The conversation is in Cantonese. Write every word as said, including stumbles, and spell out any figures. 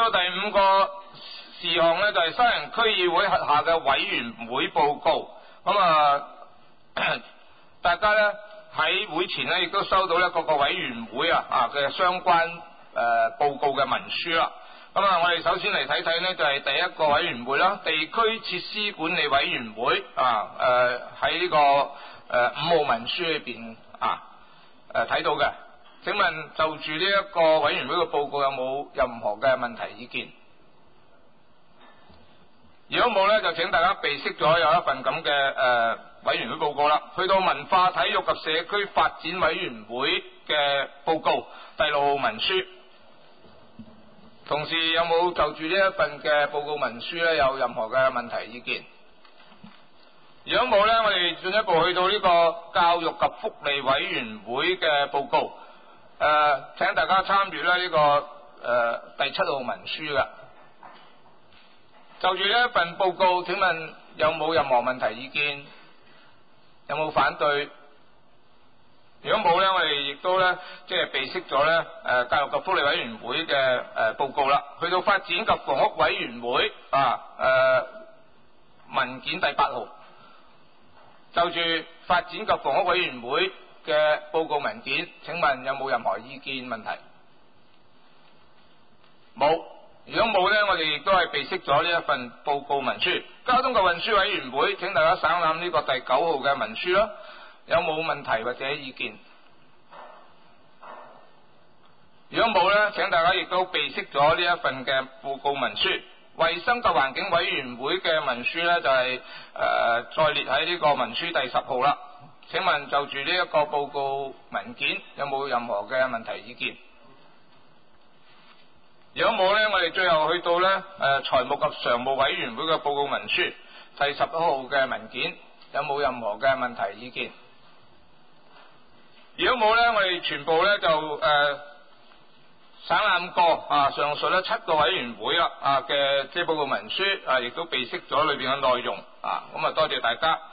到第五個事項咧，就係、是、沙田區議會轄下嘅委員會報告。咁啊，大家咧喺會前咧亦都收到咧各個委員會啊啊嘅相關誒、呃、報告嘅文書啦。咁啊，我哋首先嚟睇睇呢，就係、是、第一個委員會啦，地區設施管理委員會啊，誒喺呢個誒、呃、五號文書裏邊啊誒睇到嘅。請問就住呢一個委員會嘅報告有冇任何嘅問題意見？如果冇呢，就請大家備悉咗有一份咁嘅誒委員會報告啦。去到文化體育及社區發展委員會嘅報告第六號文書。同時有冇就住呢一份嘅報告文書咧有任何嘅問題意見？如果冇咧，我哋進一步去到呢個教育及福利委員會嘅報告，誒、呃，請大家參與咧呢個誒、呃、第七號文書嘅。就住呢一份報告，請問有冇任何問題意見？有冇反對？如果冇咧，我哋亦都咧即係備悉咗咧誒教育及福利委員會嘅誒、呃、報告啦。去到發展及房屋委員會啊誒、呃、文件第八號，就住發展及房屋委員會嘅報告文件，請問有冇任何意見問題？冇。如果冇咧，我哋亦都係備悉咗呢一份報告文書。交通及運輸委員會，請大家省覽呢個第九號嘅文書啦。有冇問題或者意見？如果冇咧，請大家亦都備悉咗呢一份嘅報告文書。衛生及環境委員會嘅文書咧就係、是、誒、呃、再列喺呢個文書第十號啦。請問就住呢一個報告文件有冇任何嘅問題意見？如果冇咧，我哋最後去到咧誒財務及常務委員會嘅報告文書第十一號嘅文件，有冇任何嘅問題意見？如果冇咧，我哋全部咧就誒、呃、省覽過啊上述咧七個委員會啊啊嘅即係報告文書啊，亦都備悉咗裏邊嘅內容啊，咁啊多謝大家。